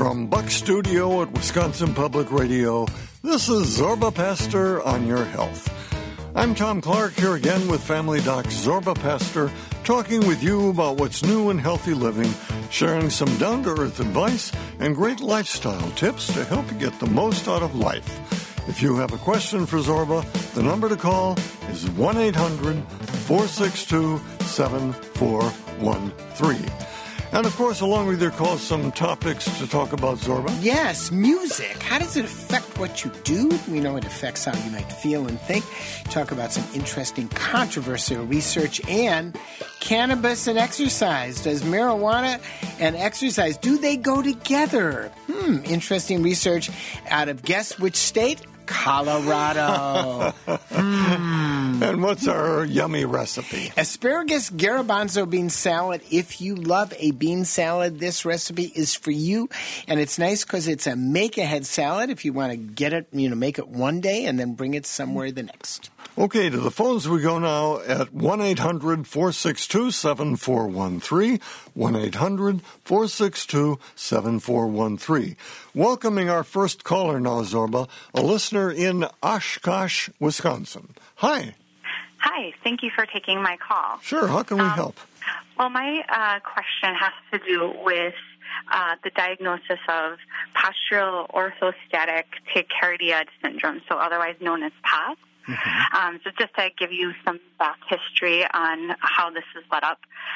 From Buck Studio at Wisconsin Public Radio, this is Zorba Pastor on Your Health. I'm Tom Clark here again with Family Doc Zorba Pastor, talking with you about what's new in healthy living, sharing some down-to-earth advice and great lifestyle tips to help you get the most out of life. If you have a question for Zorba, the number to call is 1-800-462-7413. And, of course, along with your calls, some topics to talk about, Zorba. Yes, music. How does it affect what you do? We know it affects how you might feel and think. Talk about some interesting controversial research and cannabis and exercise. Does marijuana and exercise, do they go together? Interesting research out of guess which state? Colorado. And what's our yummy recipe? Asparagus garbanzo bean salad. If you love a bean salad, this recipe is for you. And it's nice because it's a make-ahead salad if you want to get it, make it one day and then bring it somewhere the next. Okay, to the phones we go now at 1-800-462-7413, 1-800-462-7413. Welcoming our first caller now, Zorba, a listener in Oshkosh, Wisconsin. Hi. Hi, thank you for taking my call. Sure, how can we help? Well, my question has to do with the diagnosis of postural orthostatic tachycardia syndrome, so otherwise known as POTS. So just to give you some back history on how this is led up,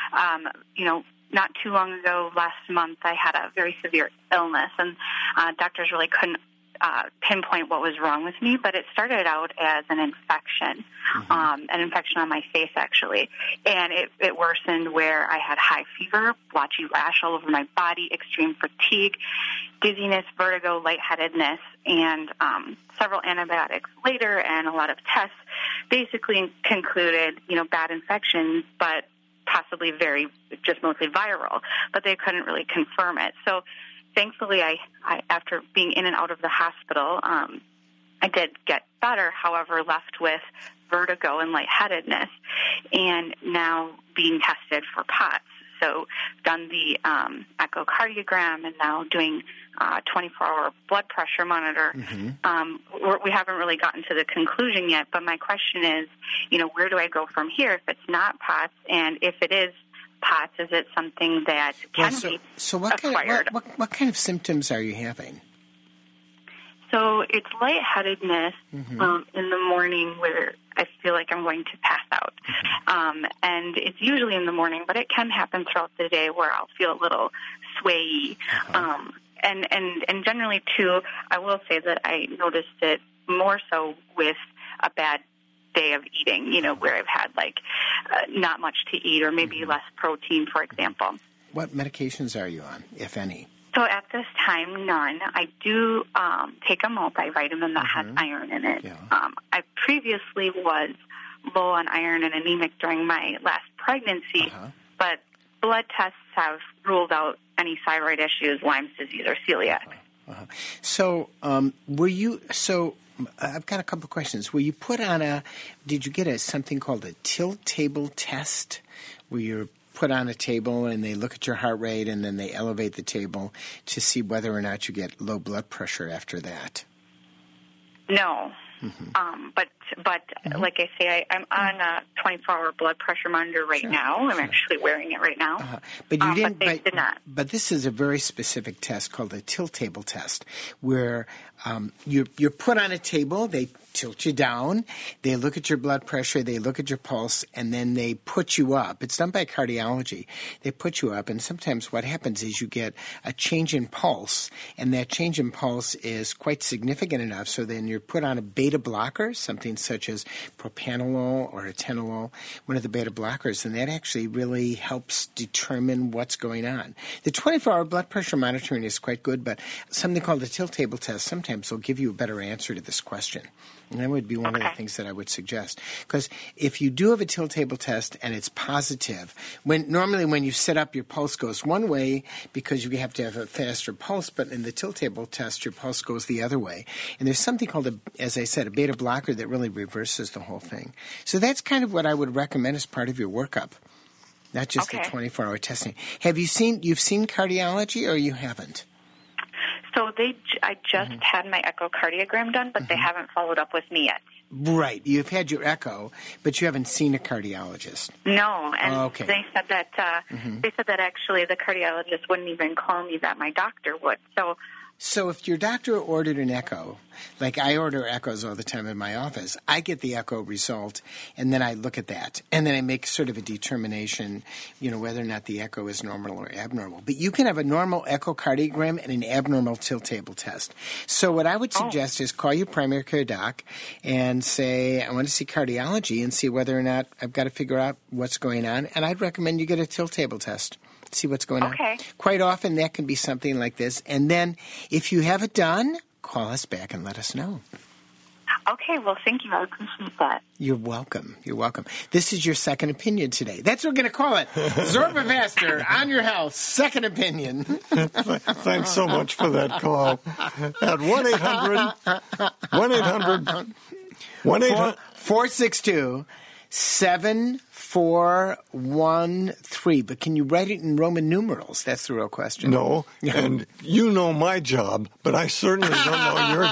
not too long ago, last month, I had a very severe illness, and doctors really couldn't pinpoint what was wrong with me, but it started out as an infection on my face, actually. And it worsened where I had high fever, blotchy rash all over my body, extreme fatigue, dizziness, vertigo, lightheadedness, and several antibiotics later and a lot of tests basically concluded, bad infections, but possibly just mostly viral, but they couldn't really confirm it. So thankfully, I after being in and out of the hospital, I did get better, however, left with vertigo and lightheadedness, and now being tested for POTS. So done the echocardiogram and now doing 24-hour blood pressure monitor. We haven't really gotten to the conclusion yet, but my question is, where do I go from here if it's not POTS, and if it is POTS, is it something that can be acquired? What kind of symptoms are you having? So it's lightheadedness in the morning where I feel like I'm going to pass out. And it's usually in the morning, but it can happen throughout the day where I'll feel a little swayy. And generally, too, I will say that I noticed it more so with a bad day of eating, where I've had not much to eat or maybe less protein, for example. What medications are you on, if any? So at this time, none. I do take a multivitamin that has iron in it. Yeah. I previously was low on iron and anemic during my last pregnancy, but blood tests have ruled out any thyroid issues, Lyme's disease, or celiac. So I've got a couple of questions. Were you put on did you get something called a tilt table test, where you're put on a table and they look at your heart rate and then they elevate the table to see whether or not you get low blood pressure after that? No. But like I say, I'm on a 24-hour blood pressure monitor right now. I'm actually wearing it right now. But you didn't. But they did not. But this is a very specific test called a tilt table test, where you're put on a table. They tilt you down. They look at your blood pressure. They look at your pulse, and then they put you up. It's done by cardiology. They put you up, and sometimes what happens is you get a change in pulse, and that change in pulse is quite significant enough. So then you're put on a beta blocker, something such as propranolol or atenolol, one of the beta blockers, and that actually really helps determine what's going on. The 24-hour blood pressure monitoring is quite good, but something called the tilt table test sometimes will give you a better answer to this question. And that would be one of the things that I would suggest. Because if you do have a tilt table test and it's positive, normally when you sit up, your pulse goes one way because you have to have a faster pulse, but in the tilt table test, your pulse goes the other way. And there's something called, as I said, a beta blocker that really reverses the whole thing. So that's kind of what I would recommend as part of your workup, not just the 24-hour testing. You've seen cardiology or you haven't? So I just had my echocardiogram done, but they haven't followed up with me yet. Right. You've had your echo, but you haven't seen a cardiologist. No, and they said that actually the cardiologist wouldn't even call me, that my doctor would. So if your doctor ordered an echo, like I order echoes all the time in my office, I get the echo result, and then I look at that, and then I make sort of a determination, whether or not the echo is normal or abnormal. But you can have a normal echocardiogram and an abnormal tilt table test. So what I would suggest is call your primary care doc and say, I want to see cardiology and see whether or not I've got to figure out what's going on, and I'd recommend you get a tilt table test. See what's going on. Quite often that can be something like this. And then if you have it done, call us back and let us know. Okay, well, thank you. I appreciate that. You're welcome. You're welcome. This is your second opinion today. That's what we're going to call it. Zorba Pastor, on your health, second opinion. Thanks so much for that call. At 1-800-462-7413. But can you write it in Roman numerals? That's the real question. No, and you know my job, but I certainly don't know your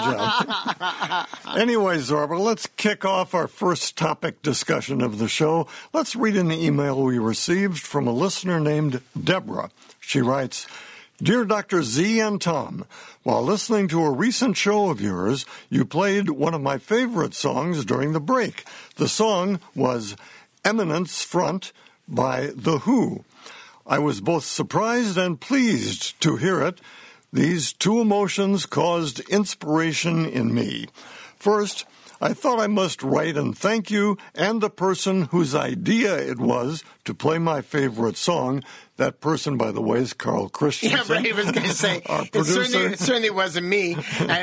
job. Anyway, Zorba, let's kick off our first topic discussion of the show. Let's read an email we received from a listener named Deborah. She writes, Dear Dr. Z and Tom, while listening to a recent show of yours, you played one of my favorite songs during the break. The song was Eminence Front by The Who. I was both surprised and pleased to hear it. These two emotions caused inspiration in me. First, I thought I must write and thank you and the person whose idea it was to play my favorite song. That person, by the way, is Carl Christensen. Yeah, right. I was going to say, it certainly wasn't me.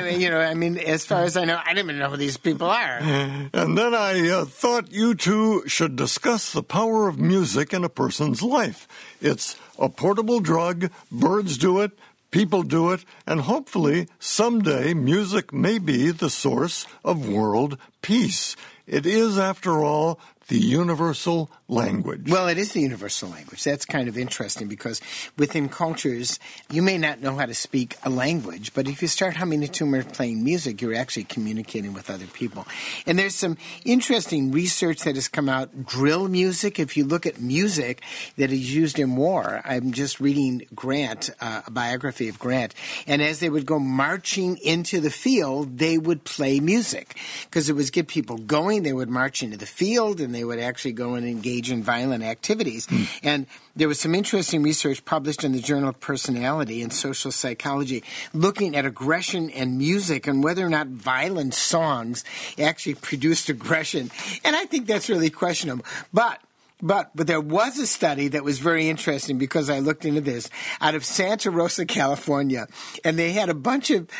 I mean, as far as I know, I don't even know who these people are. And then I thought you two should discuss the power of music in a person's life. It's a portable drug. Birds do it. People do it, and hopefully someday music may be the source of world peace. It is, after all, the universal language. Well, it is the universal language. That's kind of interesting because within cultures, you may not know how to speak a language, but if you start humming a tune or playing music, you're actually communicating with other people. And there's some interesting research that has come out. Drill music, if you look at music that is used in war, I'm just reading Grant, a biography of Grant, and as they would go marching into the field, they would play music because it would get people going. They would march into the field, and they would actually go and engage in violent activities. And there was some interesting research published in the Journal of Personality and Social Psychology looking at aggression and music and whether or not violent songs actually produced aggression. And I think that's really questionable. But there was a study that was very interesting because I looked into this out of Santa Rosa, California, and they had a bunch of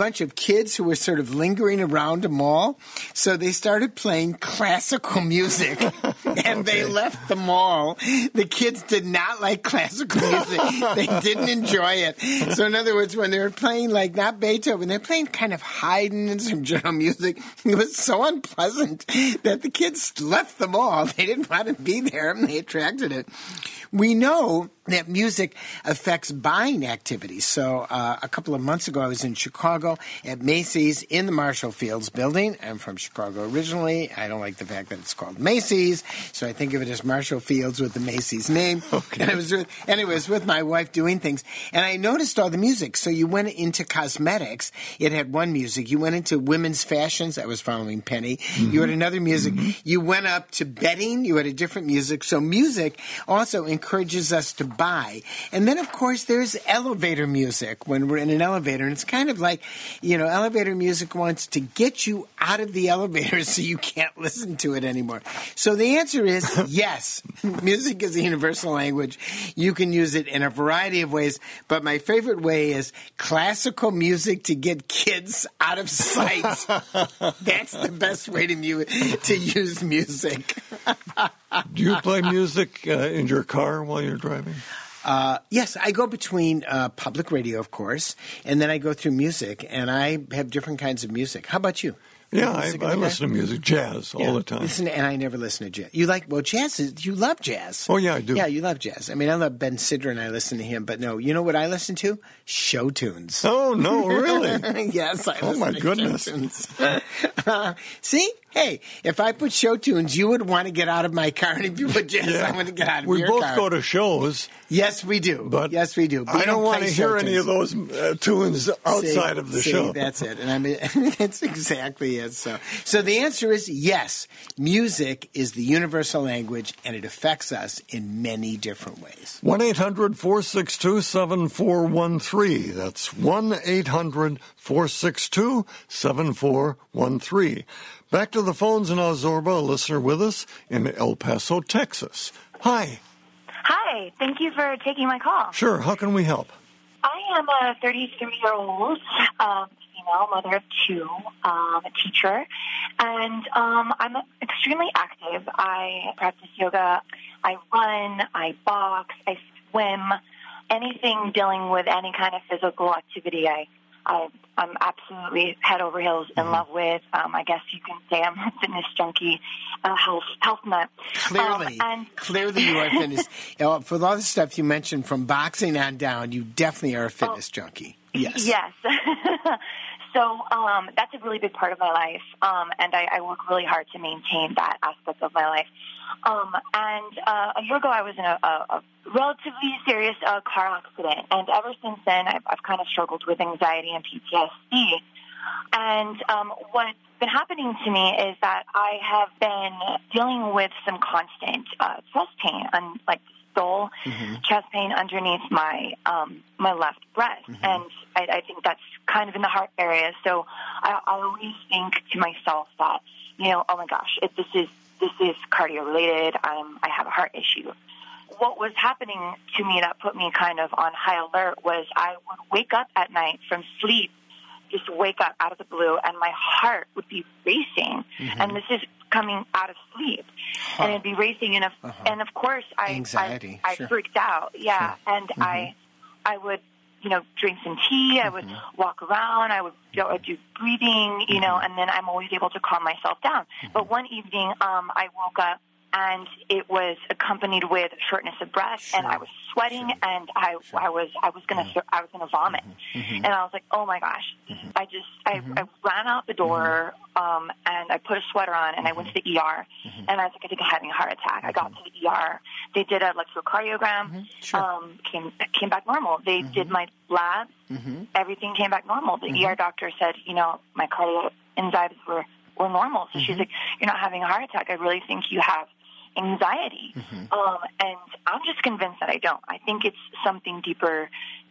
kids who were sort of lingering around a mall. So they started playing classical music, and they left the mall. The kids did not like classical music; they didn't enjoy it. So in other words, when they were playing like not Beethoven, they're playing kind of Haydn and some general music. It was so unpleasant that the kids left the mall. They didn't want to be there. They attracted it. We know that music affects buying activities. So a couple of months ago, I was in Chicago at Macy's in the Marshall Fields building. I'm from Chicago originally. I don't like the fact that it's called Macy's, so I think of it as Marshall Fields with the Macy's name. Okay. And it was with my wife doing things. And I noticed all the music. So you went into cosmetics. It had one music. You went into women's fashions. I was following Penny. Mm-hmm. You had another music. Mm-hmm. You went up to bedding. You had a different music. So music also encourages us to buy. And then, of course, there's elevator music when we're in an elevator. And it's kind of like, elevator music wants to get you out of the elevator so you can't listen to it anymore. So the answer is yes. Music is a universal language. You can use it in a variety of ways. But my favorite way is classical music to get kids out of sight. That's the best way to use music. Do you play music in your car while you're driving? Yes, I go between public radio, of course, and then I go through music, and I have different kinds of music. How about you? Yeah, I listen to music, jazz, all the time. And I never listen to jazz. You love jazz. Oh, yeah, I do. Yeah, you love jazz. I mean, I love Ben Sidra and I listen to him, but no, you know what I listen to? Show tunes. Oh, no, really? Yes, I listen Oh, my to goodness. show tunes. See? Hey, if I put show tunes, you would want to get out of my car, and if you put jazz, I want to get out of your car. We both go to shows. Yes, we do. But yes, we do. I don't want to hear any of those tunes outside of the show. That's it. And I mean, that's exactly it. So the answer is yes. Music is the universal language, and it affects us in many different ways. 1-800-462-7413. That's 1-800-462-7413. Back to the phones now, Zorba, a listener with us in El Paso, Texas. Hi. Hi. Thank you for taking my call. Sure. How can we help? I am a 33-year-old female, mother of two, a teacher, and I'm extremely active. I practice yoga, I run, I box, I swim, anything dealing with any kind of physical activity I'm absolutely head over heels in love with. I guess you can say I'm a fitness junkie, health nut. Clearly you are a fitness. For all the stuff you mentioned from boxing on down, you definitely are a fitness junkie. Yes. Yes. So that's a really big part of my life, and I work really hard to maintain that aspect of my life. And a year ago, I was in a relatively serious car accident, and ever since then, I've kind of struggled with anxiety and PTSD. And what's been happening to me is that I have been dealing with some constant chest pain, like dull chest pain underneath my left breast, and I think that's kind of in the heart area. So I always think to myself that, oh my gosh, if this is cardio related, I have a heart issue. What was happening to me that put me kind of on high alert was I would wake up at night from sleep, just wake up out of the blue, and my heart would be racing, and this is coming out of sleep, and it'd be racing, and of course I freaked out, and I would drink some tea, I would walk around, I would do breathing, and then I'm always able to calm myself down. But one evening, I woke up and it was accompanied with shortness of breath, and I was sweating, and I was gonna vomit, and I was like, oh my gosh! I ran out the door, and I put a sweater on, and I went to the ER, and I was like, I think I'm having a heart attack. I got to the ER. They did an electrocardiogram, came back normal. They did my labs, everything came back normal. The ER doctor said, my cardiac enzymes were normal. So she's like, you're not having a heart attack. I really think you have anxiety. And I'm just convinced that I don't. I think it's something deeper.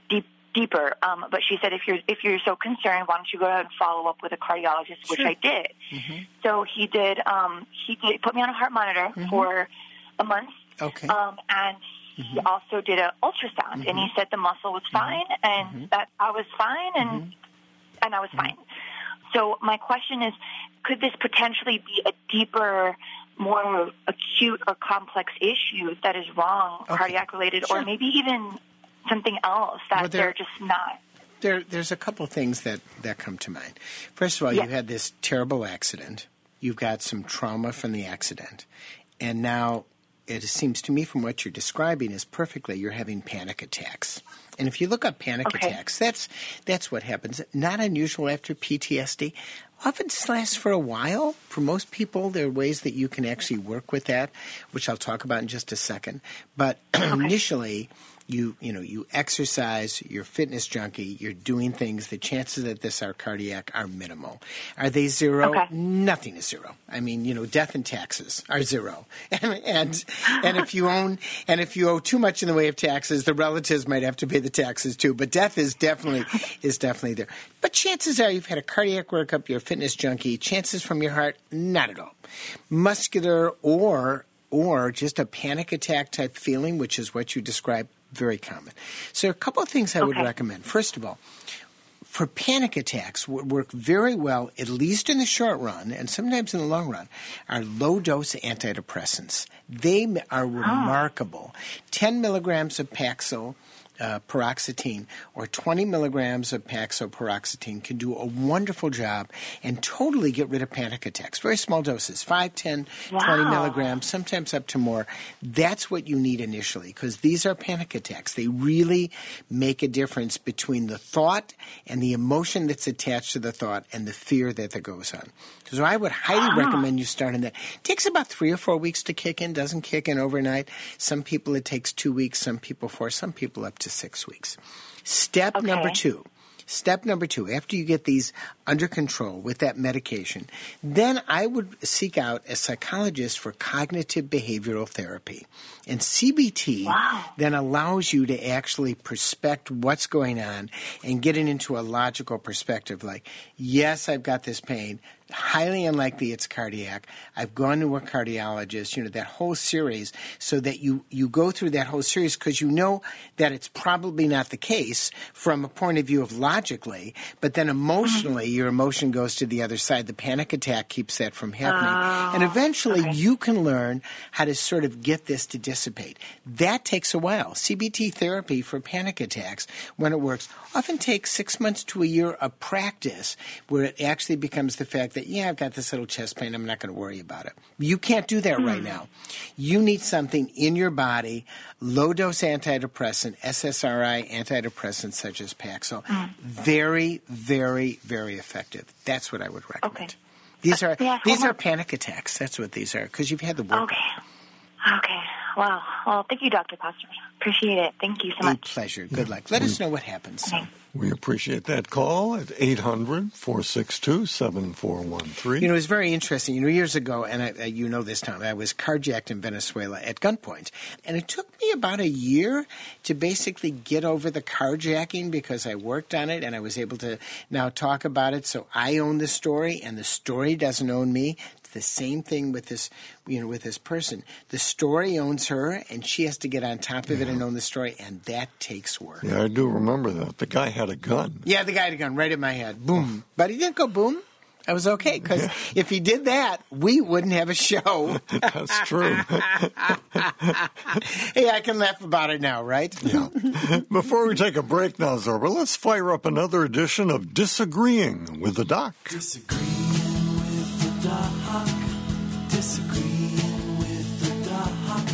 But she said, if you're so concerned, why don't you go ahead and follow up with a cardiologist, which I did. So he did put me on a heart monitor for a month. Okay. And he also did an ultrasound, and he said the muscle was fine, and that I was fine, and I was fine. So my question is, could this potentially be a deeper, more acute or complex issue that is wrong, cardiac-related, or maybe even something else that they're just not? There's a couple things that come to mind. First of all, you had this terrible accident. You've got some trauma from the accident. And now it seems to me from what you're describing is perfectly you're having panic attacks. And if you look up panic attacks, that's what happens. Not unusual after PTSD. Often just lasts for a while. For most people, there are ways that you can actually work with that, which I'll talk about in just a second. But initially, you exercise, you're a fitness junkie, you're doing things, the chances that this are cardiac are minimal. Are they zero? Nothing is zero. I mean, death and taxes are zero. And if you owe too much in the way of taxes, the relatives might have to pay the taxes too. But death is definitely there. But chances are you've had a cardiac workup, you're a fitness junkie, chances from your heart, not at all. Muscular or just a panic attack type feeling, which is what you described, very common. So a couple of things I would recommend. First of all, for panic attacks, what work very well, at least in the short run, and sometimes in the long run, are low-dose antidepressants. They are remarkable. 10 milligrams of Paxil paroxetine or 20 milligrams of Paxil paroxetine can do a wonderful job and totally get rid of panic attacks. Very small doses, 5, 10, 20 milligrams, sometimes up to more. That's what you need initially because these are panic attacks. They really make a difference between the thought and the emotion that's attached to the thought and the fear that goes on. So I would highly recommend you start on that. It takes about 3 or 4 weeks to kick in, doesn't kick in overnight. Some people it takes 2 weeks, some people 4, some people up to 6 weeks. Step number two, after you get these under control with that medication, then I would seek out a psychologist for cognitive behavioral therapy. And CBT then allows you to actually perspect what's going on and get it into a logical perspective like, yes, I've got this pain. Highly unlikely it's cardiac. I've gone to a cardiologist, that whole series, so that you go through that whole series because you know that it's probably not the case from a point of view of logically, but then emotionally your emotion goes to the other side. The panic attack keeps that from happening. And eventually you can learn how to sort of get this to dissipate. That takes a while. CBT therapy for panic attacks, when it works, often takes 6 months to a year of practice where it actually becomes the fact that, I've got this little chest pain. I'm not going to worry about it. You can't do that right now. You need something in your body, low-dose antidepressant, SSRI antidepressants such as Paxil. Very, very, very effective. That's what I would recommend. Okay. These are panic attacks. That's what these are because you've had the work. Okay. Wow. Well, thank you, Dr. Pastor. Appreciate it. Thank you so much. A pleasure. Good luck. Let us know what happens. Okay. We appreciate that call at 800-462-7413. It's very interesting. Years ago, and this, Tom, I was carjacked in Venezuela at gunpoint. And it took me about a year to basically get over the carjacking because I worked on it and I was able to now talk about it. So I own the story and the story doesn't own me. The same thing with this, with this person. The story owns her, and she has to get on top of it and own the story, and that takes work. Yeah, I do remember that. The guy had a gun. Yeah, the guy had a gun right at my head. Boom. But he didn't go boom. I was okay, because if he did that, we wouldn't have a show. That's true. Hey, I can laugh about it now, right? Yeah. Before we take a break now, Zorba, let's fire up another edition of Disagreeing with the Doc. Disagreeing with the Doc. Disagreeing with the Doc.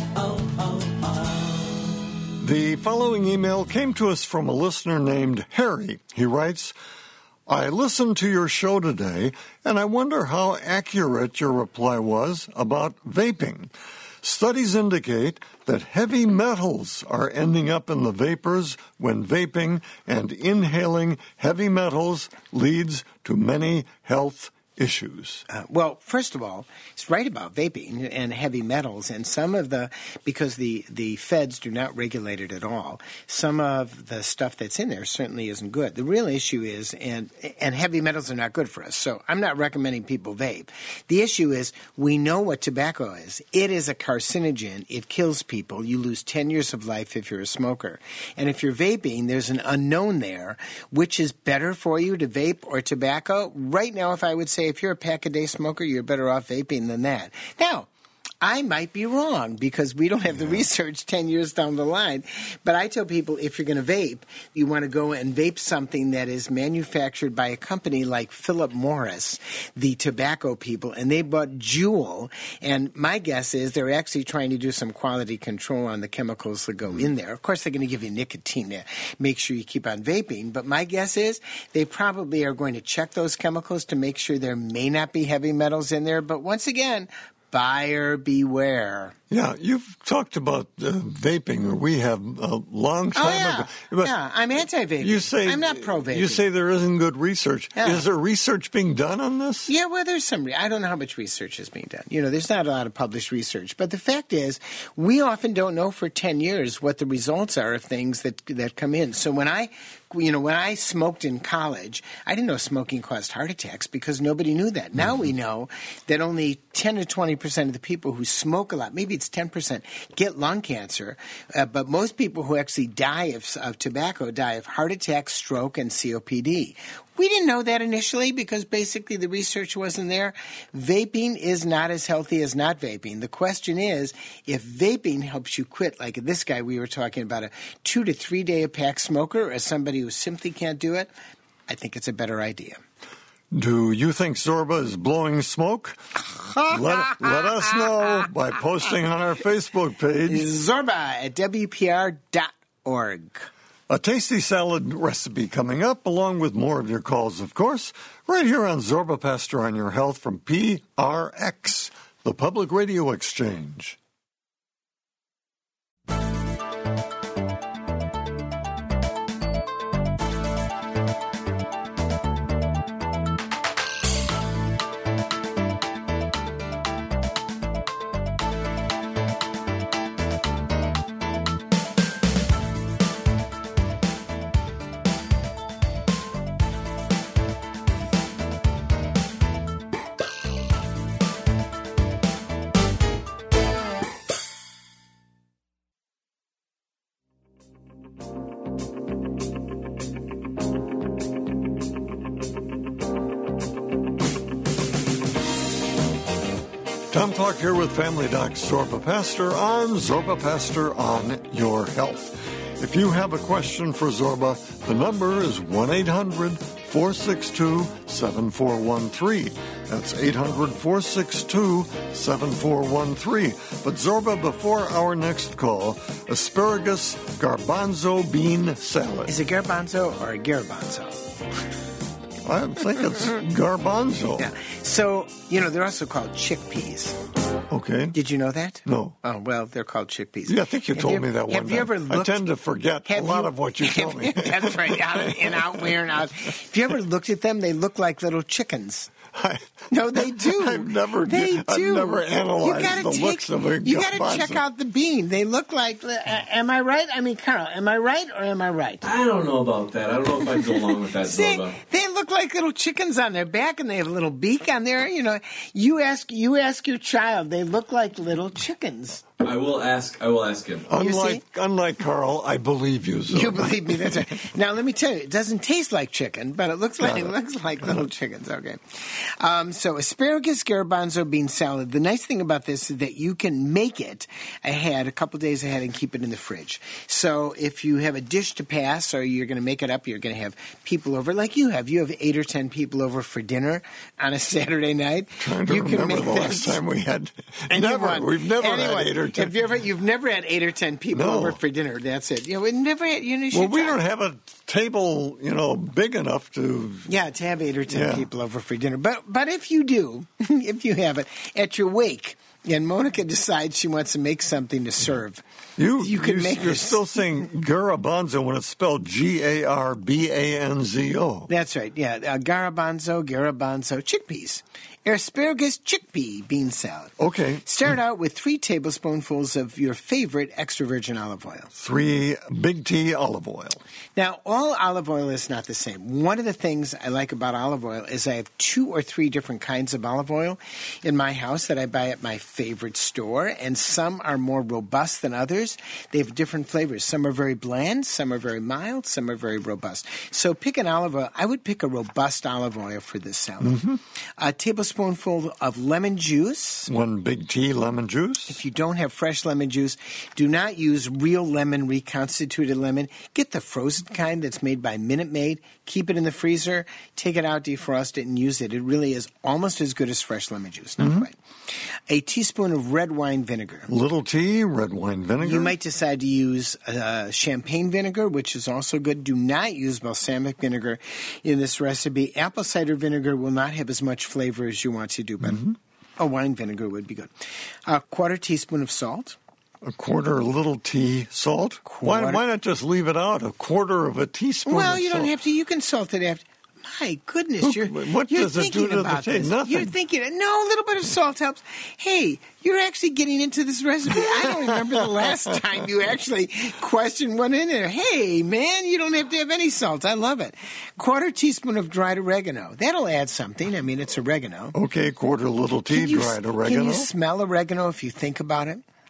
The following email came to us from a listener named Harry. He writes, I listened to your show today, and I wonder how accurate your reply was about vaping. Studies indicate that heavy metals are ending up in the vapors when vaping, and inhaling heavy metals leads to many health issues. Well, first of all, it's right about vaping and heavy metals, and because the feds do not regulate it at all, some of the stuff that's in there certainly isn't good. The real issue is, and heavy metals are not good for us, so I'm not recommending people vape. The issue is, we know what tobacco is. It is a carcinogen. It kills people. You lose 10 years of life if you're a smoker. And if you're vaping, there's an unknown there. Which is better for you, to vape or tobacco? Right now, if I would say, if you're a pack-a-day smoker, you're better off vaping than that. Now, I might be wrong because we don't have the research 10 years down the line. But I tell people, if you're going to vape, you want to go and vape something that is manufactured by a company like Philip Morris, the tobacco people, and they bought Juul. And my guess is they're actually trying to do some quality control on the chemicals that go in there. Of course, they're going to give you nicotine to make sure you keep on vaping. But my guess is they probably are going to check those chemicals to make sure there may not be heavy metals in there. But once again, buyer beware. Yeah, you've talked about vaping, or we have a long time ago. But I'm anti-vaping. I'm not pro-vaping. You say there isn't good research. Yeah. Is there research being done on this? Yeah, well, there's some. I don't know how much research is being done. There's not a lot of published research. But the fact is, we often don't know for 10 years what the results are of things that come in. So when I smoked in college, I didn't know smoking caused heart attacks because nobody knew that. Now we know that only 10 to 20% of the people who smoke a lot, maybe States, 10% get lung cancer. But most people who actually die of tobacco die of heart attack, stroke, and COPD. We didn't know that initially because basically the research wasn't there. Vaping is not as healthy as not vaping. The question is, if vaping helps you quit, like this guy we were talking about, a 2 to 3 day a pack smoker, or somebody who simply can't do it, I think it's a better idea. Do you think Zorba is blowing smoke? let us know by posting on our Facebook page. Zorba at WPR.org. A tasty salad recipe coming up, along with more of your calls, of course, right here on Zorba Pastor on Your Health from PRX, the Public Radio Exchange. Tom Clark here with Family Doc Zorba Pastor on Zorba Pastor on Your Health. If you have a question for Zorba, the number is 1-800-462-7413. That's 800-462-7413. But Zorba, before our next call, asparagus garbanzo bean salad. Is it garbanzo or garbanzo? I think it's garbanzo. Yeah. So, they're also called chickpeas. Okay. Did you know that? No. Oh, well, they're called chickpeas. Yeah, I think you told me that one time. Have you ever looked? I tend to forget a lot of what you tell me. That's right. Out and out, wearing out. Have you ever looked at them? They look like little chickens. No, they do. I've never analyzed the looks of a garbanzo. You got to check out the bean. They look like. Am I right? I mean, Carl, am I right or am I right? I don't know about that. I don't know if I go along with that, Zorba. They look like little chickens on their back, and they have a little beak on there. You ask your child. They look like little chickens. I will ask him. Unlike Carl, I believe you. Zorba. You believe me? That's right. Now let me tell you, it doesn't taste like chicken, but it looks like little chickens. Okay. So asparagus garbanzo bean salad. The nice thing about this is that you can make it a couple days ahead, and keep it in the fridge. So if you have a dish to pass, or you're going to make it up, you're going to have people over, like you have. You have 8 or 10 people over for dinner on a Saturday night. Trying to remember the last time we had. We've never had 8 or 10. You've never had 8 or 10 people over for dinner. That's it. We never had. We don't have a table, big enough to. Yeah, to have 8 or 10 people over for dinner. But if you do, if you have it at your wake, and Monica decides she wants to make something to serve, you can make. You're still saying garbanzo when it's spelled Garbanzo. That's right. Yeah, garbanzo, chickpeas. Asparagus chickpea bean salad. Okay. Start out with 3 tablespoonfuls of your favorite extra virgin olive oil. 3 big T olive oil. Now, all olive oil is not the same. One of the things I like about olive oil is I have 2 or 3 different kinds of olive oil in my house that I buy at my favorite store, and some are more robust than others. They have different flavors. Some are very bland, some are very mild, some are very robust. So pick an olive oil. I would pick a robust olive oil for this salad. Mm-hmm. A tablespoonful of lemon juice. 1 big T lemon juice. If you don't have fresh lemon juice, do not use real lemon, reconstituted lemon. Get the frozen kind that's made by Minute Maid. Keep it in the freezer. Take it out, defrost it, and use it. It really is almost as good as fresh lemon juice. Not quite. A teaspoon of red wine vinegar. Little T, red wine vinegar. You might decide to use champagne vinegar, which is also good. Do not use balsamic vinegar in this recipe. Apple cider vinegar will not have as much flavor as you want to do, but a wine vinegar would be good. A 1/4 teaspoon of salt. A 1/4 little T salt? Why not just leave it out? 1/4 of a teaspoon of salt. Well, you don't have to. You can salt it after. My goodness, what does it do to the taste? Nothing. You're thinking, no, a little bit of salt helps. Hey, you're actually getting into this recipe. I don't remember the last time you actually questioned what in there. Hey, man, you don't have to have any salt. I love it. 1/4 teaspoon of dried oregano. That'll add something. I mean, it's oregano. Okay, 1/4 little T dried oregano. Can you smell oregano if you think about it?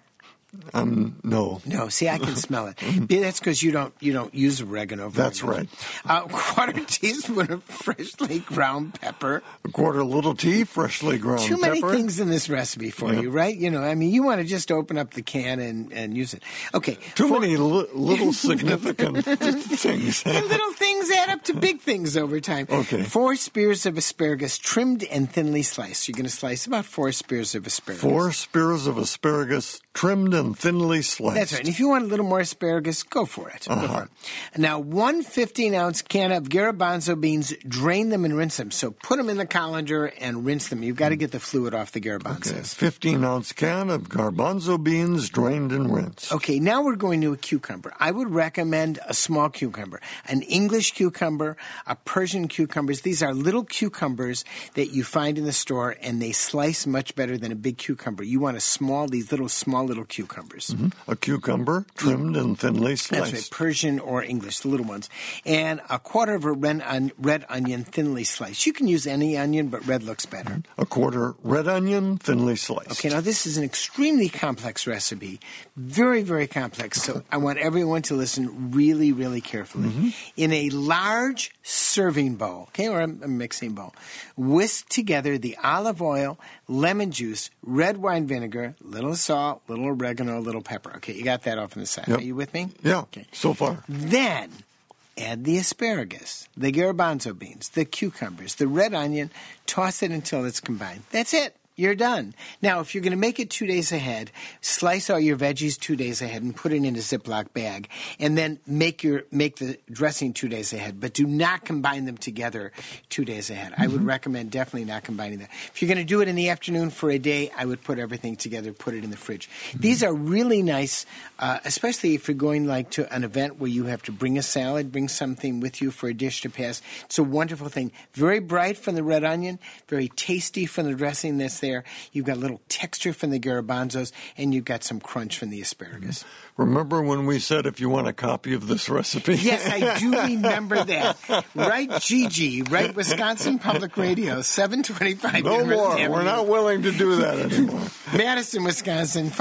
No. No, see, I can smell it. Yeah, that's because you don't use oregano. That's right. A quarter teaspoon of freshly ground pepper. A quarter little tea, freshly ground Too many pepper. things in this recipe for you, right? You want to just open up the can and use it. Okay. Too many little significant things. And little things add up to big things over time. Okay. 4 spears of asparagus, trimmed and thinly sliced. You're going to slice about 4 spears of asparagus. 4 spears of asparagus, trimmed and thinly sliced. That's right. And if you want a little more asparagus, go for it. Go for it. Now, 1 15-ounce can of garbanzo beans, drain them and rinse them. So put them in the colander and rinse them. You've got to get the fluid off the garbanzos. 15-ounce can of garbanzo beans, drained and rinsed. Okay, now we're going to a cucumber. I would recommend a small cucumber, an English cucumber, a Persian cucumbers. These are little cucumbers that you find in the store, and they slice much better than a big cucumber. You want these small little cucumbers. A cucumber, trimmed and thinly sliced. That's right, Persian or English, the little ones. And a quarter of a red onion, thinly sliced. You can use any onion, but red looks better. A quarter red onion, thinly sliced. Okay, now this is an extremely complex recipe. Very, very complex. So I want everyone to listen really, really carefully. In a large serving bowl, okay, or a mixing bowl, whisk together the olive oil, lemon juice, red wine vinegar, little salt, little oregano, little pepper. Okay, you got that off on the side. Yep. Are you with me? Yeah, Okay. so far. Then add the asparagus, the garbanzo beans, the cucumbers, the red onion, toss it until it's combined. That's it. You're done. Now, if you're going to make it 2 days ahead, slice all your veggies 2 days ahead and put it in a Ziploc bag, and then make the dressing 2 days ahead. But do not combine them together 2 days ahead. I would recommend definitely not combining them. If you're going to do it in the afternoon for a day, I would put everything together, put it in the fridge. These are really nice, especially if you're going like to an event where you have to bring a salad, bring something with you for a dish to pass. It's a wonderful thing. Very bright from the red onion, very tasty from the dressing that's there. You've got a little texture from the garbanzos, and you've got some crunch from the asparagus. Remember when we said if you want a copy of this recipe? Yes, I do remember that. Right, Gigi, right, Wisconsin Public Radio, 725. No University more. Avenue. We're not willing to do that anymore. Madison, Wisconsin,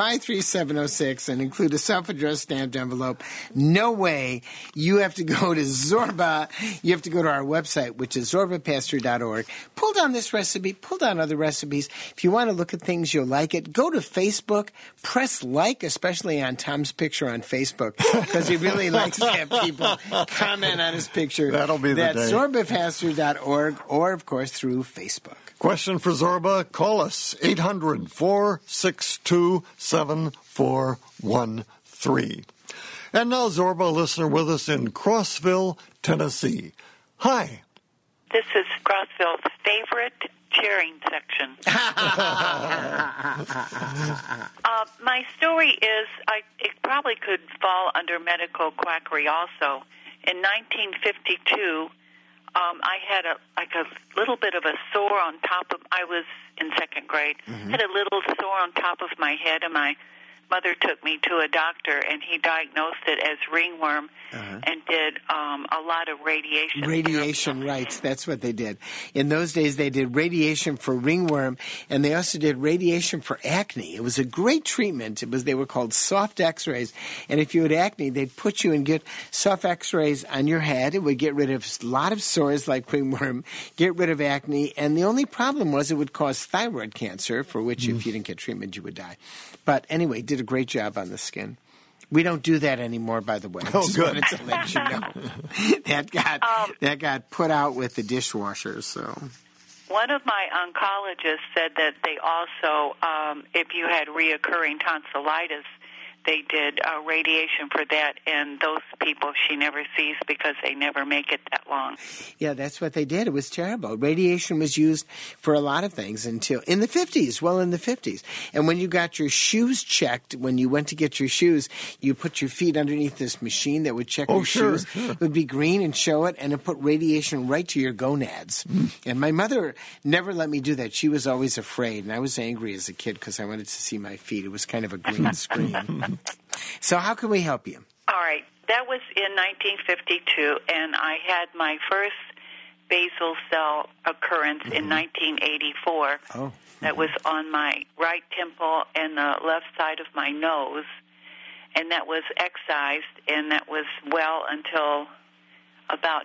53706, and include a self-addressed stamped envelope. No way. You have to go to Zorba. You have to go to our website, which is zorbapastor.org. Pull down this recipe. Pull down other recipes. If you want to look at things, you'll like it. Go to Facebook. Press like, especially on Tom's picture on Facebook, because he really likes to have people comment on his picture. That'll be the That's day. zorbapastor.org, or, of course, through Facebook. Question for Zorba, call us 800-462-7413. And now Zorba, a listener with us in Crossville, Tennessee. Hi. This is Crossville's favorite cheering section. My story is, it probably could fall under medical quackery also. In 1952, I had a little bit of a sore on top of, I was in second grade, had a little sore on top of my head, and my mother took me to a doctor, and he diagnosed it as ringworm and did a lot of radiation. Radiation, right. That's what they did. In those days, they did radiation for ringworm, and they also did radiation for acne. It was a great treatment. They were called soft x-rays, and if you had acne, they'd put you and get soft x-rays on your head. It would get rid of a lot of sores like ringworm, get rid of acne, and the only problem was it would cause thyroid cancer, for which if you didn't get treatment, you would die. But anyway, did a great job on the skin. We don't do that anymore, by the way. Oh, Just good. wanted to let you know. that got put out with the dishwasher. So one of my oncologists said that they also, if you had reoccurring tonsillitis, they did radiation for that, and those people she never sees because they never make it that long. Yeah, that's what they did. It was terrible. Radiation was used for a lot of things until in the 50s. Well, in the 50s. And when you got your shoes checked, when you went to get your shoes, you put your feet underneath this machine that would check your shoes. Sure. It would be green and show it, and it put radiation right to your gonads. And my mother never let me do that. She was always afraid, and I was angry as a kid because I wanted to see my feet. It was kind of a green screen. So how can we help you? All right. That was in 1952, and I had my first basal cell occurrence in 1984. Oh. That was on my right temple and the left side of my nose, and that was excised, and that was well until about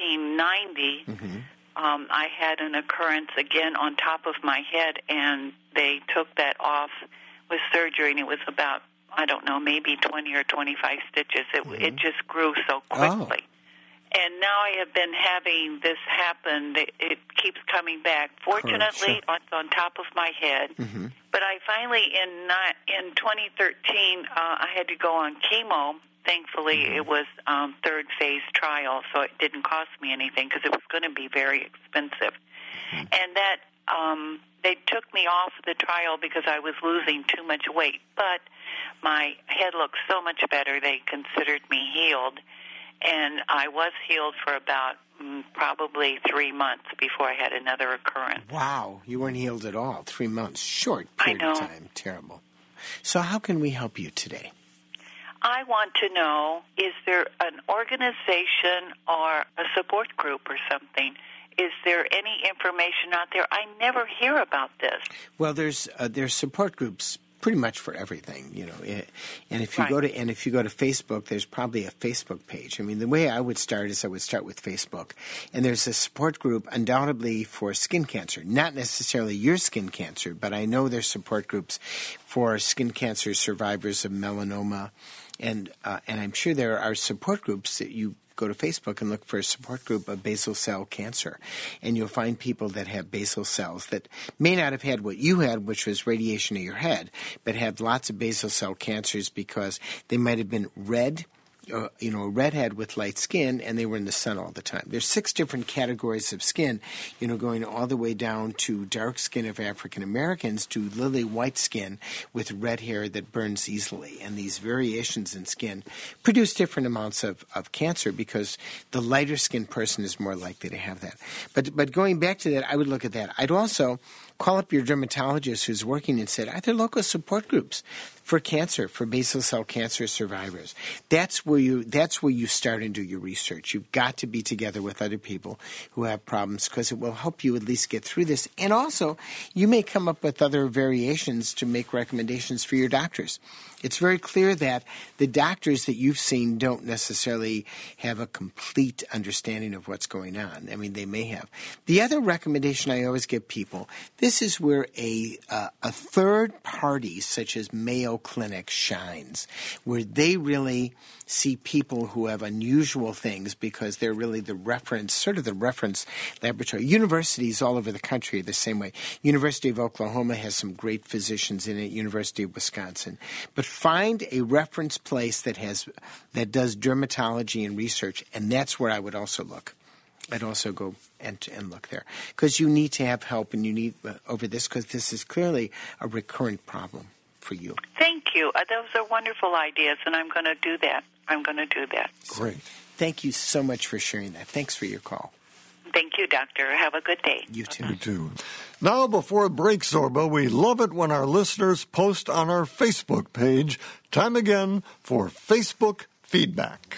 1990. I had an occurrence again on top of my head, and they took that off with surgery, and it was about, I don't know, maybe 20 or 25 stitches. It just grew so quickly. And now I have been having this happen. It keeps coming back. Fortunately, it's on top of my head. But I finally, in 2013, I had to go on chemo. Thankfully, it was third phase trial, so it didn't cost me anything because it was going to be very expensive. And that they took me off the trial because I was losing too much weight. But my head looked so much better, they considered me healed. And I was healed for about probably 3 months before I had another occurrence. Wow, you weren't healed at all. 3 months, short period of time. Terrible. So how can we help you today? I want to know, is there an organization or a support group or something? Is there any information out there? I never hear about this. Well, there's support groups pretty much for everything, and if you go to Facebook, there's probably a Facebook page. I mean, the way I would start is I would start with Facebook, and there's a support group undoubtedly for skin cancer, not necessarily your skin cancer, but I know there's support groups for skin cancer survivors of melanoma, and I'm sure there are support groups that you go to Facebook and look for a support group of basal cell cancer, and you'll find people that have basal cells that may not have had what you had, which was radiation to your head, but have lots of basal cell cancers because they might have been red, a redhead with light skin, and they were in the sun all the time. There's 6 different categories of skin, going all the way down to dark skin of African Americans to lily white skin with red hair that burns easily. And these variations in skin produce different amounts of cancer because the lighter skinned person is more likely to have that. But going back to that, I would look at that. I'd also call up your dermatologist who's working and said, are there local support groups for cancer, for basal cell cancer survivors? That's where you start and do your research. You've got to be together with other people who have problems because it will help you at least get through this. And also, you may come up with other variations to make recommendations for your doctors. It's very clear that the doctors that you've seen don't necessarily have a complete understanding of what's going on. I mean, they may have. The other recommendation I always give people, this is where a third party such as Mayo Clinic shines, where they really see people who have unusual things because they're really the reference laboratory. Universities all over the country are the same way. University of Oklahoma has some great physicians in it, University of Wisconsin. But find a reference place that does dermatology and research, and that's where I would also look. I'd also go and look there because you need to have help and you need over this because this is clearly a recurrent problem for you. Thank you. Those are wonderful ideas, and I'm going to do that. Great. Thank you so much for sharing that. Thanks for your call. Thank you, Doctor. Have a good day. You too. You too. Now, before it breaks, Zorba, we love it when our listeners post on our Facebook page. Time again for Facebook feedback.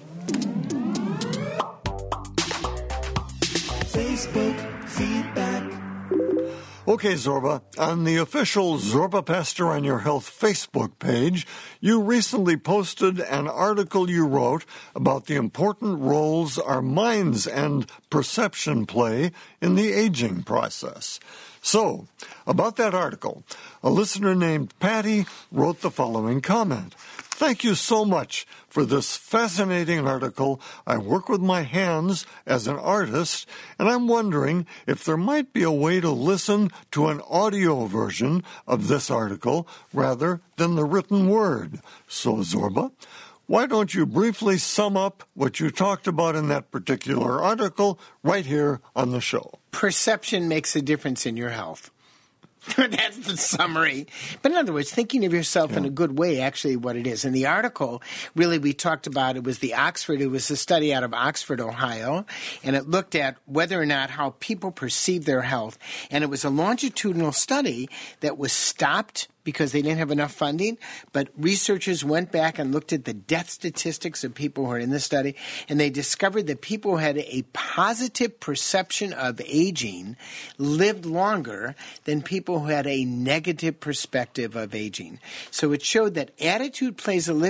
Facebook feedback. Okay, Zorba, on the official Zorba Pastor on Your Health Facebook page, you recently posted an article you wrote about the important roles our minds and perception play in the aging process. So, about that article, a listener named Patty wrote the following comment. Thank you so much for this fascinating article. I work with my hands as an artist, and I'm wondering if there might be a way to listen to an audio version of this article rather than the written word. So, Zorba, why don't you briefly sum up what you talked about in that particular article right here on the show? Perception makes a difference in your health. That's the summary. But in other words, thinking of yourself in a good way, actually what it is. In the article, really we talked about, it was a study out of Oxford, Ohio, and it looked at whether or not how people perceive their health. And it was a longitudinal study that was stopped because they didn't have enough funding, but researchers went back and looked at the death statistics of people who are in the study, and they discovered that people who had a positive perception of aging lived longer than people who had a negative perspective of aging. So it showed that attitude plays a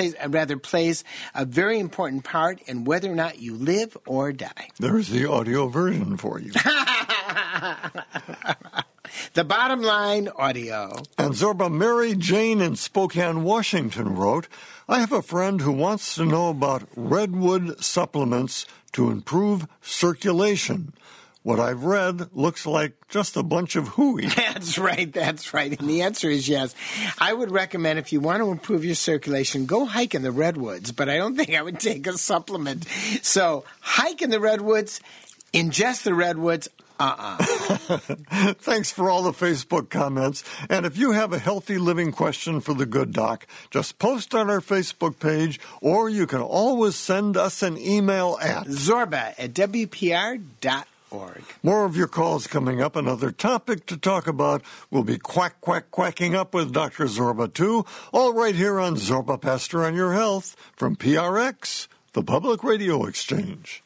very important part in whether or not you live or die. There's the audio version for you. The bottom line, audio. And Zorba, Mary Jane in Spokane, Washington wrote, I have a friend who wants to know about redwood supplements to improve circulation. What I've read looks like just a bunch of hooey. That's right. And the answer is yes. I would recommend, if you want to improve your circulation, go hike in the redwoods, but I don't think I would take a supplement. So hike in the redwoods, ingest the redwoods. Thanks for all the Facebook comments. And if you have a healthy living question for the Good Doc, just post on our Facebook page, or you can always send us an email at zorba@wpr.org. More of your calls coming up. Another topic to talk about will be quacking up with Dr. Zorba, too. All right here on Zorba Pastor on Your Health from PRX, the Public Radio Exchange.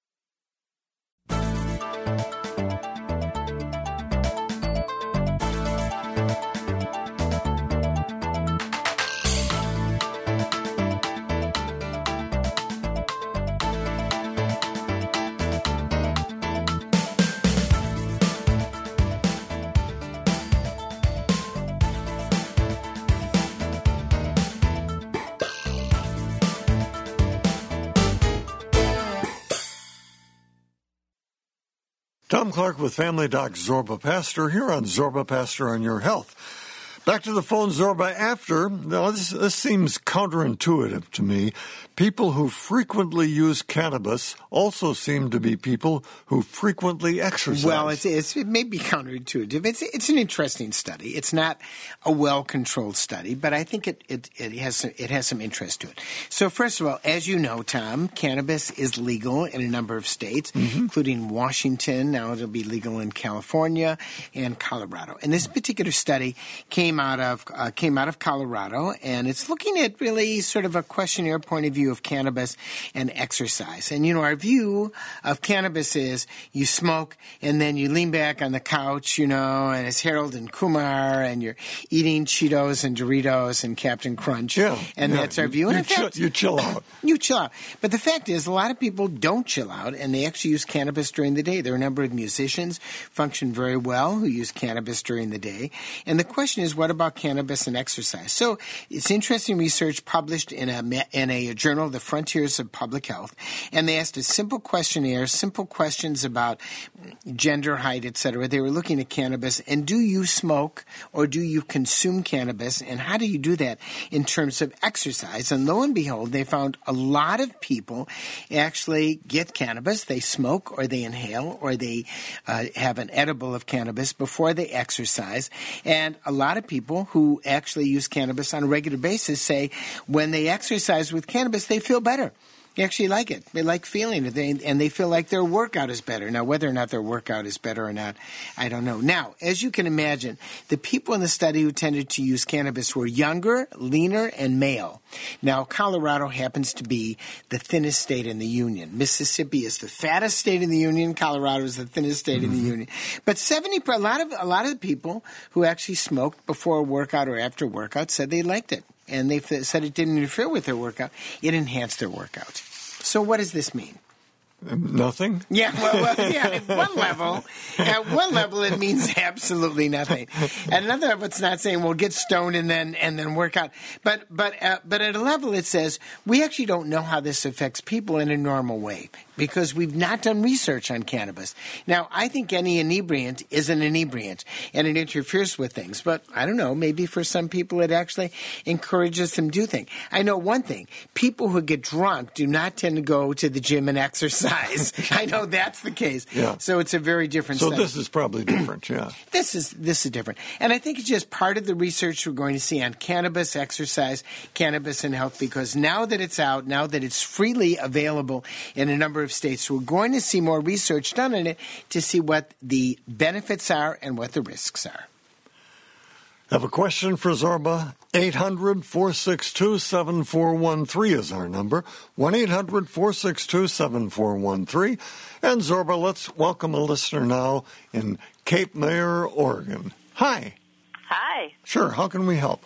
Tom Clark with Family Doc Zorba Pastor here on Zorba Pastor on Your Health. Back to the phone, Zorba, after. Now, this seems counterintuitive to me. People who frequently use cannabis also seem to be people who frequently exercise. Well, it may be counterintuitive. It's an interesting study. It's not a well-controlled study, but I think it has some interest to it. So, first of all, as you know, Tom, cannabis is legal in a number of states, including Washington. Now it'll be legal in California and Colorado. And this particular study came out of Colorado, and it's looking at really sort of a questionnaire point of view of cannabis and exercise. And, our view of cannabis is you smoke and then you lean back on the couch, and it's Harold and Kumar, and you're eating Cheetos and Doritos and Captain Crunch. And that's our view. And you chill out. You chill out. But the fact is, a lot of people don't chill out, and they actually use cannabis during the day. There are a number of musicians function very well who use cannabis during the day. And the question is, what about cannabis and exercise? So it's interesting research published in a journal, The Frontiers of Public Health, and they asked a simple questionnaire, simple questions about gender, height, etc. They were looking at cannabis, and do you smoke or do you consume cannabis, and how do you do that in terms of exercise? And lo and behold, they found a lot of people actually get cannabis. They smoke or they inhale or they have an edible of cannabis before they exercise, and a lot of people who actually use cannabis on a regular basis say when they exercise with cannabis, they feel better. They actually like it. They like feeling it, and they feel like their workout is better. Now, whether or not their workout is better or not, I don't know. Now, as you can imagine, the people in the study who tended to use cannabis were younger, leaner, and male. Now, Colorado happens to be the thinnest state in the union. Mississippi is the fattest state in the union. Colorado is the thinnest state in the union. But a lot of the people who actually smoked before a workout or after a workout said they liked it. And they said it didn't interfere with their workout. It enhanced their workout. So what does this mean? Nothing? Yeah, at one level, it means absolutely nothing. At another level, it's not saying, well, get stoned and then work out. But at a level, it says we actually don't know how this affects people in a normal way because we've not done research on cannabis. Now, I think any inebriant is an inebriant, and it interferes with things. But I don't know, maybe for some people it actually encourages them to do things. I know one thing. People who get drunk do not tend to go to the gym and exercise. I know that's the case. Yeah. So it's a very different study. So this is probably different, yeah. This is different. And I think it's just part of the research we're going to see on cannabis, exercise, cannabis, and health, because now that it's out, now that it's freely available in a number of states, we're going to see more research done on it to see what the benefits are and what the risks are. Have a question for Zorba? 800-462-7413 is our number. 1-800-462-7413. And Zorba, let's welcome a listener now in Cape Mayor, Oregon. Hi. Hi. Sure, how can we help?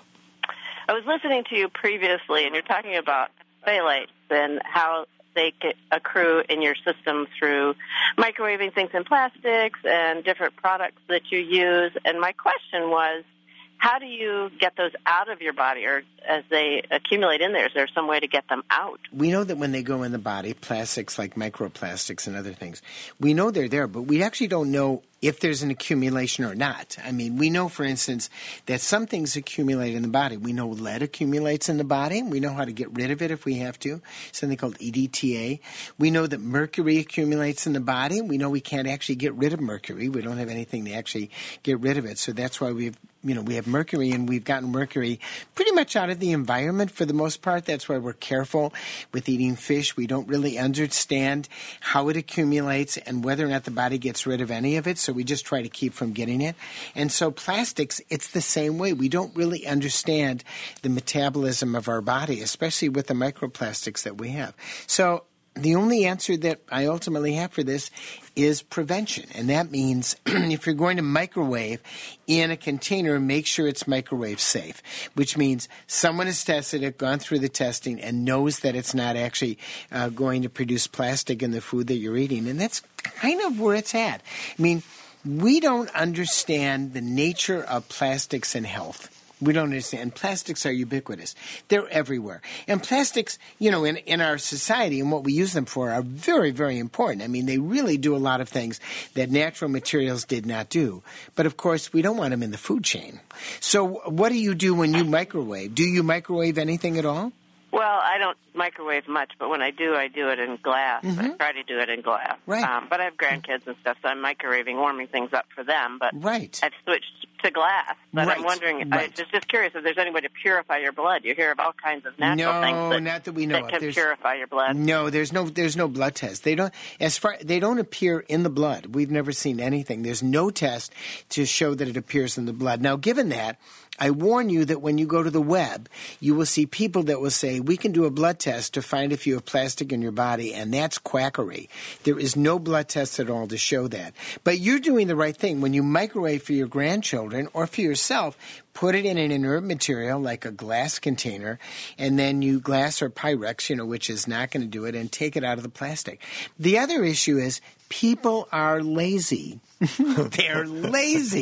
I was listening to you previously, and you're talking about phthalates and how they accrue in your system through microwaving things in plastics and different products that you use. And my question was, how do you get those out of your body, or as they accumulate in there, is there some way to get them out? We know that when they go in the body, plastics like microplastics and other things, we know they're there, but we actually don't know if there's an accumulation or not. I mean, we know, for instance, that some things accumulate in the body. We know lead accumulates in the body. We know how to get rid of it if we have to, something called EDTA. We know that mercury accumulates in the body. We know we can't actually get rid of mercury. We don't have anything to actually get rid of it. So that's why we have mercury, and we've gotten mercury pretty much out of the environment for the most part. That's why we're careful with eating fish. We don't really understand how it accumulates and whether or not the body gets rid of any of it. So we just try to keep from getting it. And so plastics, it's the same way. We don't really understand the metabolism of our body, especially with the microplastics that we have. So the only answer that I ultimately have for this is prevention. And that means if you're going to microwave in a container, make sure it's microwave safe, which means someone has tested it, gone through the testing, and knows that it's not actually going to produce plastic in the food that you're eating. And that's kind of where it's at. I mean, we don't understand the nature of plastics and health. We don't understand. Plastics are ubiquitous. They're everywhere. And plastics, in our society and what we use them for are very, very important. I mean, they really do a lot of things that natural materials did not do. But, of course, we don't want them in the food chain. So what do you do when you microwave? Do you microwave anything at all? Well, I don't microwave much, but when I do it in glass. Mm-hmm. I try to do it in glass. Right. But I have grandkids and stuff, so I'm microwaving, warming things up for them. But right. I've switched to glass. But right. I'm wondering, right. I'm just curious if there's any way to purify your blood. You hear of all kinds of natural things not that we know that can purify your blood. No, there's no blood test. They don't appear in the blood. We've never seen anything. There's no test to show that it appears in the blood. Now, given that, I warn you that when you go to the web, you will see people that will say, we can do a blood test to find if you have plastic in your body, and that's quackery. There is no blood test at all to show that. But you're doing the right thing. When you microwave for your grandchildren or for yourself, put it in an inert material like a glass container, and then you glass or Pyrex, which is not going to do it, and take it out of the plastic. The other issue is people are lazy. They're lazy.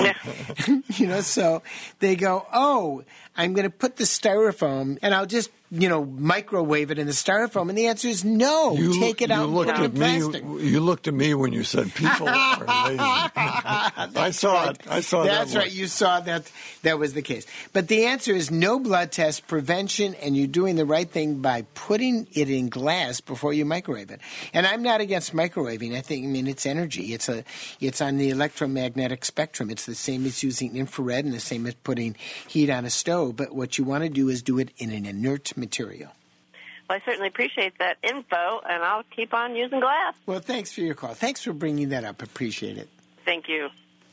So they go, I'm going to put the styrofoam and I'll just, microwave it in the styrofoam. And the answer is no. Take it out and put it in plastic. You looked at me when you said people are lazy. I saw it. That's right. You saw that. That was the case. But the answer is no blood test, prevention, and you're doing the right thing by putting it in glass before you microwave it. And I'm not against microwaving. It's energy. It's on the electromagnetic spectrum. It's the same as using infrared and the same as putting heat on a stove. But what you want to do is do it in an inert material. Well, I certainly appreciate that info, and I'll keep on using glass. Well, thanks for your call. Thanks for bringing that up. Appreciate it. Thank you.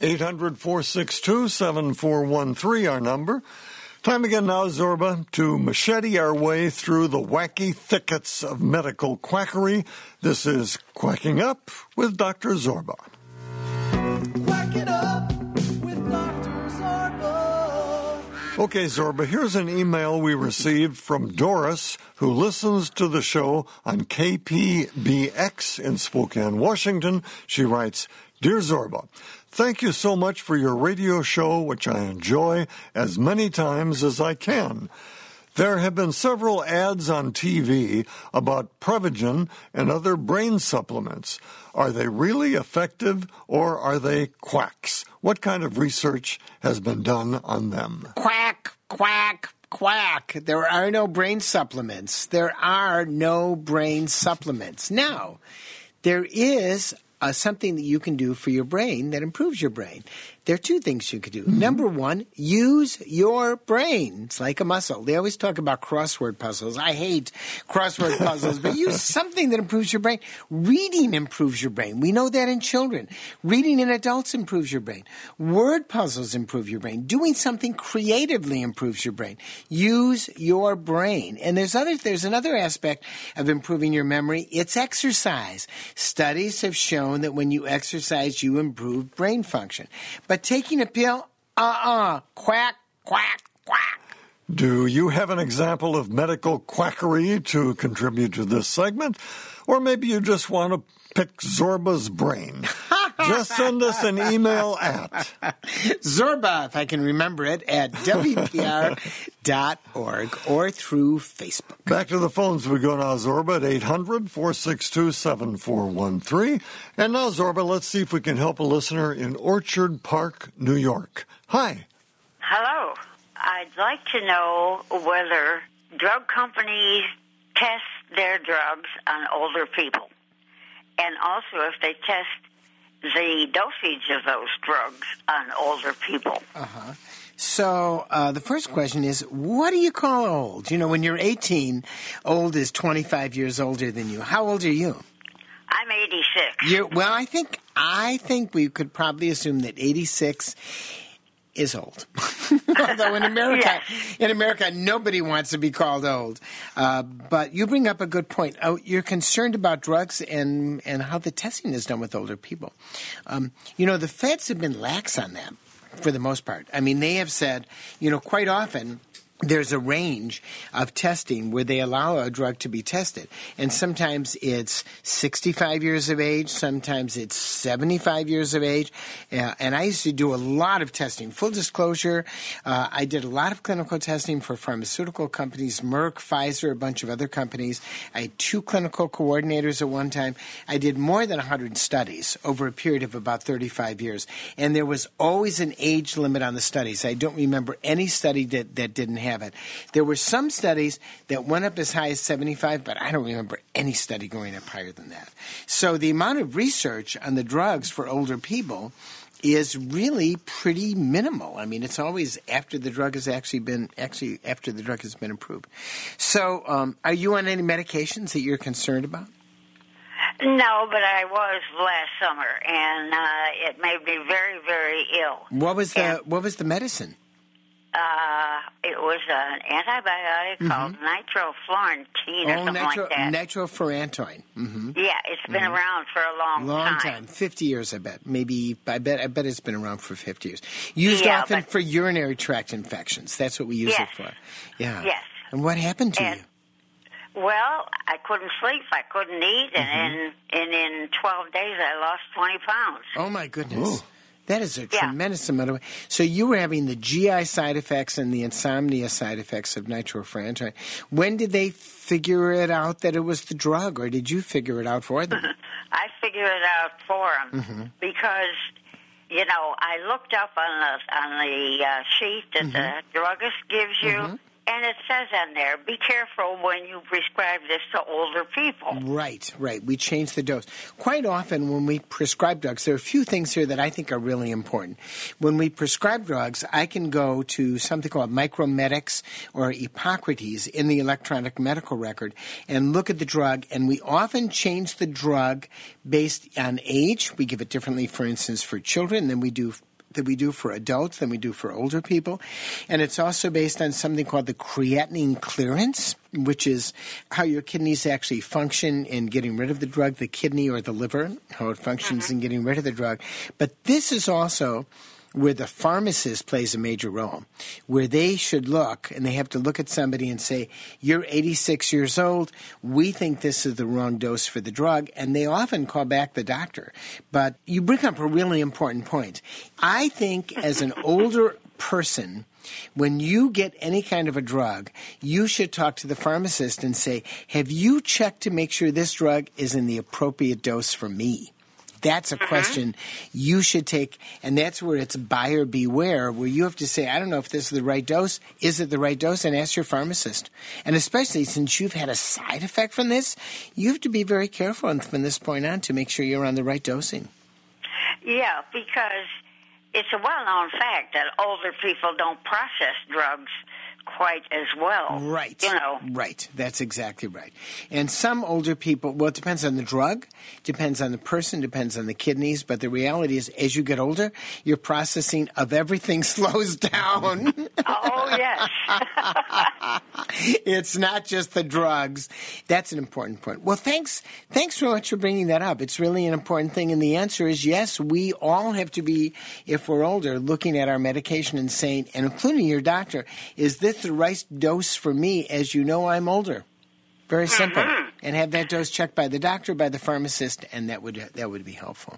800-462-7413, our number. Time again now, Zorba, to machete our way through the wacky thickets of medical quackery. This is Quacking Up with Dr. Zorba. Quacking Up with Dr. Zorba. Okay, Zorba, here's an email we received from Doris, who listens to the show on KPBX in Spokane, Washington. She writes, Dear Zorba, thank you so much for your radio show, which I enjoy as many times as I can. There have been several ads on TV about Prevagen and other brain supplements. Are they really effective, or are they quacks? What kind of research has been done on them? Quack, quack, quack. There are no brain supplements. There are no brain supplements. Now, there is something that you can do for your brain that improves your brain. there are two things you could do. Number one, use your brain. It's like a muscle. They always talk about crossword puzzles. I hate crossword puzzles, but use something that improves your brain. Reading improves your brain. We know that in children. Reading in adults improves your brain. Word puzzles improve your brain. Doing something creatively improves your brain. Use your brain. And there's another aspect of improving your memory. It's exercise. Studies have shown that when you exercise, you improve brain function. But taking a pill, quack, quack, quack. Do you have an example of medical quackery to contribute to this segment? Or maybe you just want to pick Zorba's brain. Just send us an email at Zorba, if I can remember it, at WPR.org or through Facebook. Back to the phones we go now, Zorba, at 800-462-7413. And now, Zorba, let's see if we can help a listener in Orchard Park, New York. Hi. Hello. I'd like to know whether drug companies test their drugs on older people, and also if they test the dosage of those drugs on older people. So the first question is, what do you call old? You know, when you're 18, old is 25 years older than you. How old are you? I'm 86. Well, I think we could probably assume that 86 is old. Although in America, nobody wants to be called old. But you bring up a good point. You're concerned about drugs and how the testing is done with older people. The feds have been lax on that for the most part. I mean, they have said, quite often there's a range of testing where they allow a drug to be tested. And sometimes it's 65 years of age, sometimes it's 75 years of age. And I used to do a lot of testing. Full disclosure, I did a lot of clinical testing for pharmaceutical companies, Merck, Pfizer, a bunch of other companies. I had 2 clinical coordinators at one time. I did more than 100 studies over a period of about 35 years. And there was always an age limit on the studies. I don't remember any study that didn't have it. There were some studies that went up as high as 75, but I don't remember any study going up higher than that. So the amount of research on the drugs for older people is really pretty minimal. I mean, it's always after the drug has after the drug has been approved. So are you on any medications that you're concerned about? No, but I was last summer, and it made me very, very ill. What was the medicine? It was an antibiotic called nitroflurantine or something like that. Nitrofurantoin. Yeah, it's been around for a long time. 50 years, I bet. I bet it's been around for 50 years. Used often for urinary tract infections. That's what we use it for. Yeah. Yes. And what happened to you? Well, I couldn't sleep. I couldn't eat. And in 12 days, I lost 20 pounds. Oh, my goodness. Ooh. That is a tremendous amount of. So you were having the GI side effects and the insomnia side effects of nitrofurantoin. When did they figure it out that it was the drug, or did you figure it out for them? I figured it out for them because, I looked up on the sheet that the druggist gives you. And it says on there, be careful when you prescribe this to older people. Right. We change the dose. Quite often when we prescribe drugs, there are a few things here that I think are really important. When we prescribe drugs, I can go to something called Micromedics or Epocrates in the electronic medical record and look at the drug, and we often change the drug based on age. We give it differently, for instance, for children than we do for adults than we do for older people. And it's also based on something called the creatinine clearance, which is how your kidneys actually function in getting rid of the drug, the kidney or the liver, how it functions in getting rid of the drug. But this is also where the pharmacist plays a major role, where they should look, and they have to look at somebody and say, you're 86 years old, we think this is the wrong dose for the drug, and they often call back the doctor. But you bring up a really important point. I think as an older person, when you get any kind of a drug, you should talk to the pharmacist and say, have you checked to make sure this drug is in the appropriate dose for me? That's a question you should take, and that's where it's buyer beware, where you have to say, I don't know if this is the right dose. Is it the right dose? And ask your pharmacist. And especially since you've had a side effect from this, you have to be very careful from this point on to make sure you're on the right dosing. Yeah, because it's a well-known fact that older people don't process drugs quite as well. Right. You know. Right. That's exactly right. And some older people, well, it depends on the drug, depends on the person, depends on the kidneys, but the reality is as you get older, your processing of everything slows down. Oh, yes. It's not just the drugs. That's an important point. Well, thanks so much for bringing that up. It's really an important thing. And the answer is yes, we all have to be, if we're older, looking at our medication and saying, and including your doctor, is this the right dose for me as you know I'm older? Very simple. Mm-hmm. And have that dose checked by the doctor, by the pharmacist, and that would be helpful.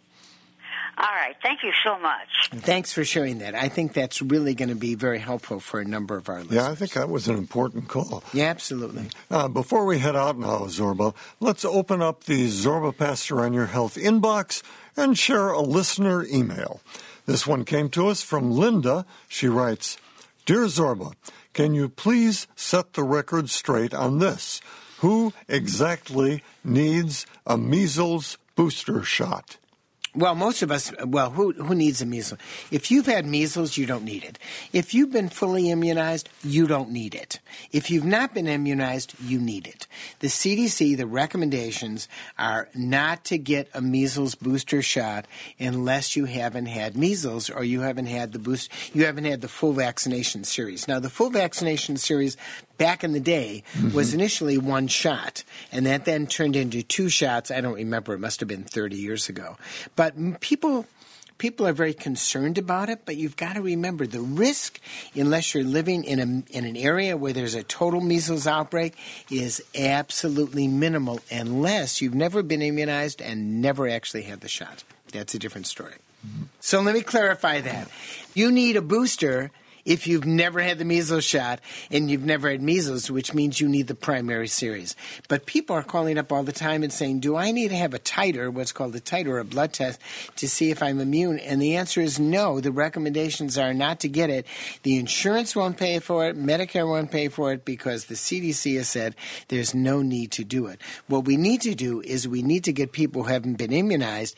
All right. Thank you so much. Thanks for sharing that. I think that's really going to be very helpful for a number of our listeners. Yeah, I think that was an important call. Yeah, absolutely. Before we head out now, Zorba, let's open up the Zorba Pastor on Your Health inbox and share a listener email. This one came to us from Linda. She writes, Dear Zorba, can you please set the record straight on this? Who exactly needs a measles booster shot? Well, most of us, who needs a measles? If you've had measles, you don't need it. If you've been fully immunized, you don't need it. If you've not been immunized, you need it. The CDC, the recommendations are not to get a measles booster shot unless you haven't had measles or you haven't had you haven't had the full vaccination series. Now, the full vaccination series back in the day was initially one shot, and that then turned into 2 shots. I don't remember. It must have been 30 years ago. But people are very concerned about it, but you've got to remember the risk, unless you're living in an area where there's a total measles outbreak, is absolutely minimal unless you've never been immunized and never actually had the shot. That's a different story. So let me clarify that. You need a booster if you've never had the measles shot and you've never had measles, which means you need the primary series. But people are calling up all the time and saying, do I need to have a titer, what's called a titer, a blood test, to see if I'm immune? And the answer is no. The recommendations are not to get it. The insurance won't pay for it. Medicare won't pay for it because the CDC has said there's no need to do it. What we need to do is we need to get people who haven't been immunized,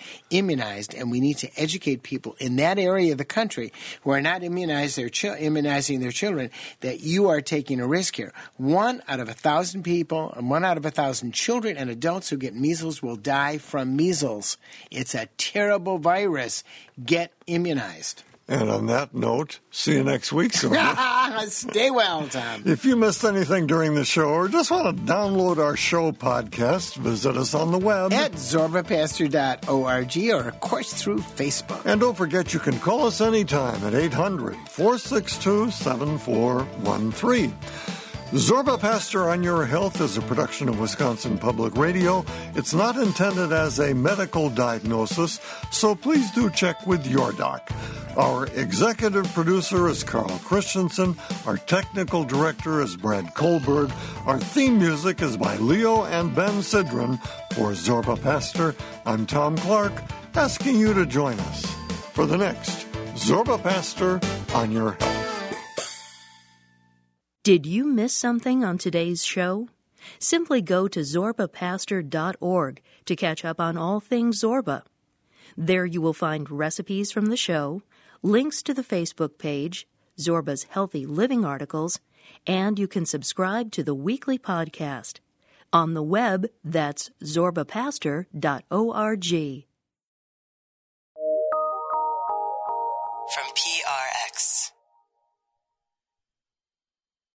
and we need to educate people in that area of the country who are not immunizing their children that you are taking a risk here. 1 out of 1,000 people and 1 out of 1,000 children and adults who get measles will die from measles. It's a terrible virus. Get immunized. And on that note, see you next week, Zorba. Stay well, Tom. If you missed anything during the show or just want to download our show podcast, visit us on the web at zorbapastor.org or, of course, through Facebook. And don't forget you can call us anytime at 800-462-7413. Zorba Pastor on Your Health is a production of Wisconsin Public Radio. It's not intended as a medical diagnosis, so please do check with your doc. Our executive producer is Carl Christensen. Our technical director is Brad Colberg. Our theme music is by Leo and Ben Sidran. For Zorba Pastor, I'm Tom Clark, asking you to join us for the next Zorba Pastor on Your Health. Did you miss something on today's show? Simply go to zorbapastor.org to catch up on all things Zorba. There you will find recipes from the show, links to the Facebook page, Zorba's Healthy Living articles, and you can subscribe to the weekly podcast. On the web, that's zorbapastor.org.